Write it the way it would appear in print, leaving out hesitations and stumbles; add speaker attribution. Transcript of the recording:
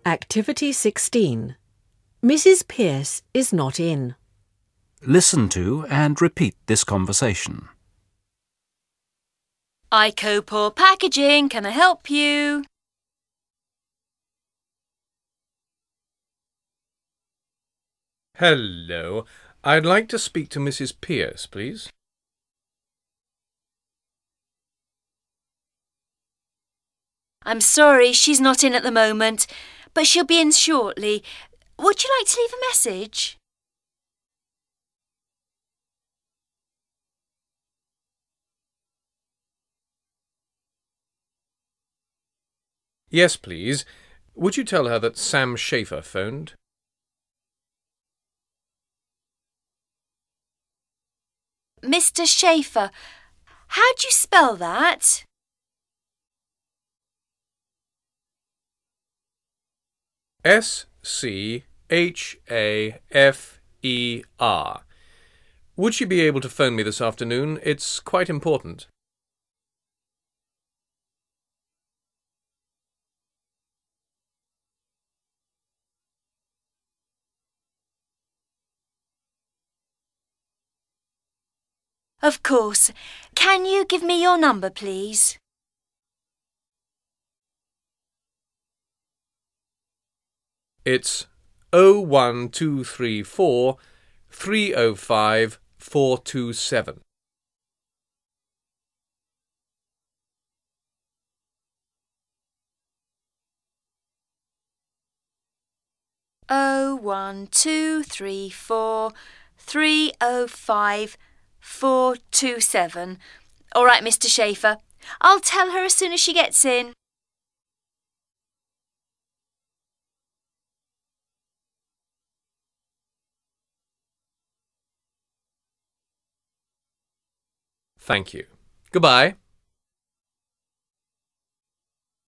Speaker 1: Activity 16. Mrs. Pearce is not in.
Speaker 2: Listen to and repeat this conversation.
Speaker 3: ICOPOR Packaging, can I help you?
Speaker 4: Hello. I'd like to speak to Mrs. Pearce, please.
Speaker 3: I'm sorry, she's not in at the moment, but she'll be in shortly. Would you like to leave a message?
Speaker 4: Yes, please. Would you tell her that Sam Schaefer phoned?
Speaker 3: Mr. Schaefer. How do you spell that?
Speaker 4: Schaefer. Would she be able to phone me this afternoon? It's quite important.
Speaker 3: Of course. Can you give me your number, please?
Speaker 4: It's 01234 305 427.
Speaker 3: Oh, 1234 305 427. All right, Mr. Schaefer. I'll tell her as soon as she gets in.
Speaker 4: Thank you. Goodbye.